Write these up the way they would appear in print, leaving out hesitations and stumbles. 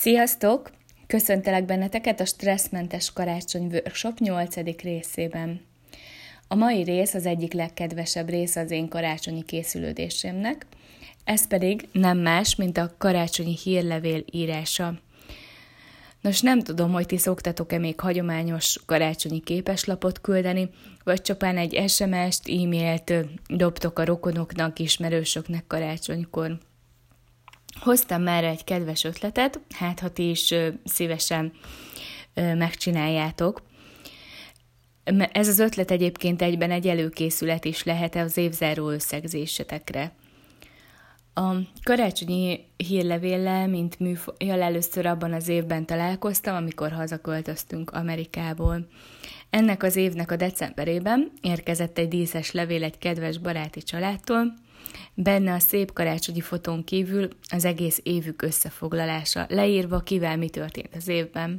Sziasztok! Köszöntelek benneteket a Stresszmentes Karácsony Workshop 8. részében. A mai rész az egyik legkedvesebb rész az én karácsonyi készülődésemnek, ez pedig nem más, mint a karácsonyi hírlevél írása. Nos, nem tudom, hogy ti szoktatok-e még hagyományos karácsonyi képeslapot küldeni, vagy csupán egy SMS-t, e-mailt dobtok a rokonoknak, ismerősöknek karácsonykor. Hoztam már egy kedves ötletet, hát ha ti is szívesen megcsináljátok. Ez az ötlet egyébként egyben egy előkészület is lehet az évzáró összegzésetekre. A karácsonyi hírlevéllel, mint műfajjal először abban az évben találkoztam, amikor hazaköltöztünk Amerikából. Ennek az évnek a decemberében érkezett egy díszes levél egy kedves baráti családtól, benne a szép karácsonyi fotón kívül az egész évük összefoglalása, leírva kivel mi történt az évben.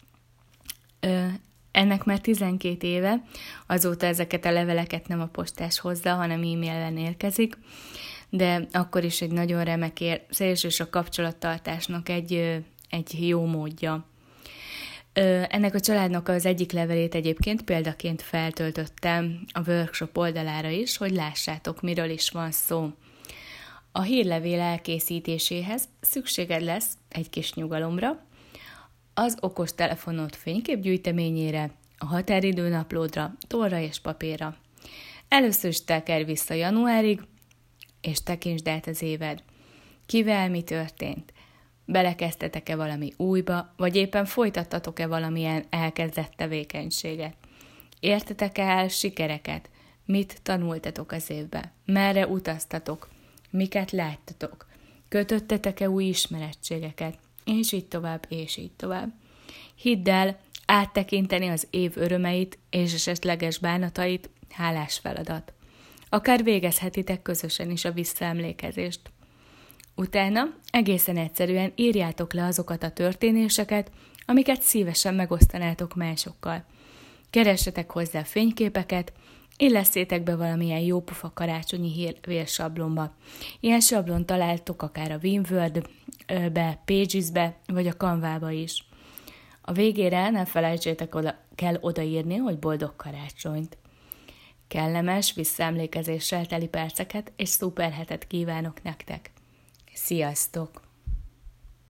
Ennek már 12 éve, azóta ezeket a leveleket nem a postás hozza, hanem e-mailben érkezik, de akkor is egy nagyon remek érzés és a kapcsolattartásnak egy jó módja. Ennek a családnak az egyik levelét egyébként példaként feltöltöttem a workshop oldalára is, hogy lássátok, miről is van szó. A hírlevél elkészítéséhez szükséged lesz egy kis nyugalomra, az okostelefonod fényképgyűjteményére, a határidőnaplódra, tollra és papírra. Először is tekerj vissza januárig, és tekintsd át az éved. Kivel mi történt? Belekezdtetek-e valami újba, vagy éppen folytattatok-e valamilyen elkezdett tevékenységet? Értetek-e el sikereket? Mit tanultatok az évben? Merre utaztatok? Miket láttatok? Kötöttetek-e új ismerettségeket? És így tovább, és így tovább. Hidd el, áttekinteni az év örömeit és esetleges bánatait hálás feladat. Akár végezhetitek közösen is a visszaemlékezést. Utána egészen egyszerűen írjátok le azokat a történéseket, amiket szívesen megosztanátok másokkal. Keressetek hozzá fényképeket, illesszétek be valamilyen jópofa karácsonyi hírlevél sablonba. Ilyen sablon találtok akár a Winword-be, Pages-be, vagy a Canva-ba is. A végére ne felejtsétek kell odaírni, hogy boldog karácsonyt. Kellemes, visszaemlékezéssel teli perceket és szuper hetet kívánok nektek. Sziasztok!